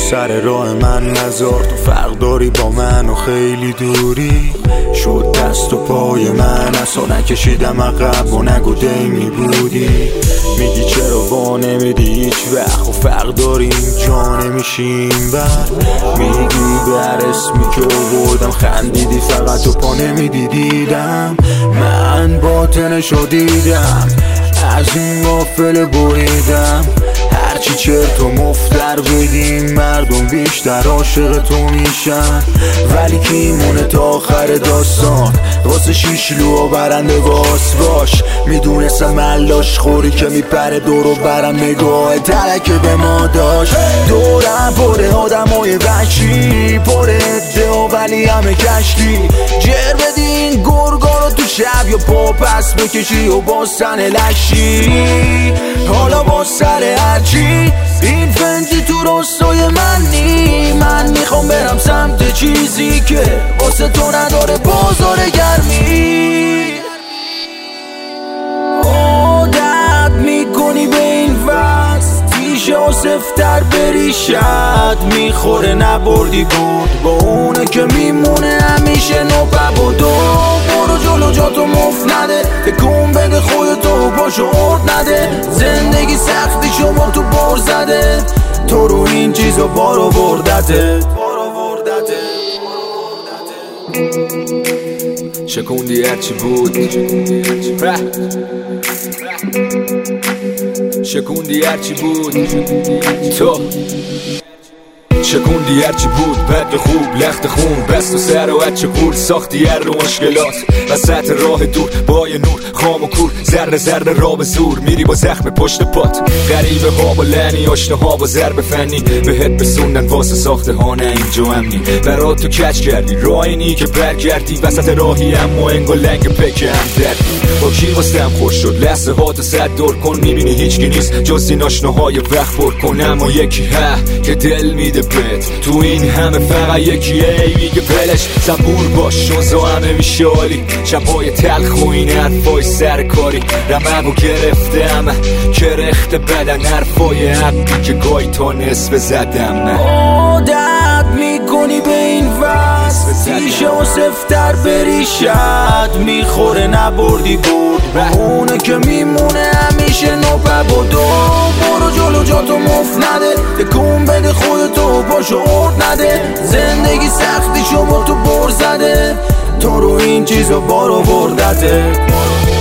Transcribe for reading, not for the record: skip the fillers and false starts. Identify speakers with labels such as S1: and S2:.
S1: سر راه من نذار، تو فرق داری با من و خیلی دوری. شد دست و پای من اصلا نکشیدم عقب و نگو دیمی بودی. میگی چرا وا نمیدی هیچ وقت و فرق داریم جا نمیشیم بر. میگی بر اسمی که آوردم خندیدی فقط تو پا نمیدیدم. من باطنشو دیدم از اون غافل بریدم. هرچی چرت و مفتر بگیم مردم بیشتر عاشق تو میشن. ولی کی مونه تا آخر داستان واسه شیشلو و برنده باش. میدونستم ملاش خوری که میپره دورو برم نگاه ترک به ما داشت. دورم پره آدمای وحشی پره عده و ولی همه کشکی. جر بدین گرگا رو تو شب یا پا پس بکشی و با سن لشی. حالا با سر هرچی این فنجی تو راستای منی. من میخوام برم سمت چیزی که واسه تو نداره بازار گرمی. عادت میکنی به این وست تیشه و سفتر بریشت میخوره نبردی بود با اونه که میمونه همیشه نوبب و دو. برو جلو جاتو مفت نده تکون بده خودتو پاشو ارد نده. زندگی سختی شما تو بر زده تو رو این چیزا بارو بردته.
S2: شکوندی هرچی بود شکوندی هرچی بود تو شکوندی هرچی بود بد خوب لخت خون بست و سر و چه گول ساختی هر رو مشکلات وسط راه دور با یه نور خام و کور ذره ذره را به زور میری با زخم پشت پات. غریبه ها با لعنی آشنا ها با ضرب فنی بهت بسوندن واسه ساخته ها نه اینجا امنی. برات تو کچ کردی راه اینی که برگردی وسط راهی اما انگا لنگ پک هم دردی. با کی واسم خوش شد لحظه ها تو صد دور کن میبینی هیچکی نیست جز این آشناهای وقت پر کن. اما یکی که دل میده بهت تو این همه فقط یکیه میگه بلش صبور باش شوزا همه میشه عالی. شبای تلخ و این حرفای سرکاری رمق و گرفته همه کرخت بدن حرفای حقی که گاهی تا نصف زدم.
S1: عادت میکنی به این وست تیشه و سفتر بریشت میخوره نبردی برد به اونه که میمونه همیشه نوبب و دو. برو جلو جاتو مفت نده تکون بده خودتو پاشو ارد نده. زندگی سختی شما تو بر زده تو رو این چیزا بارو بردته.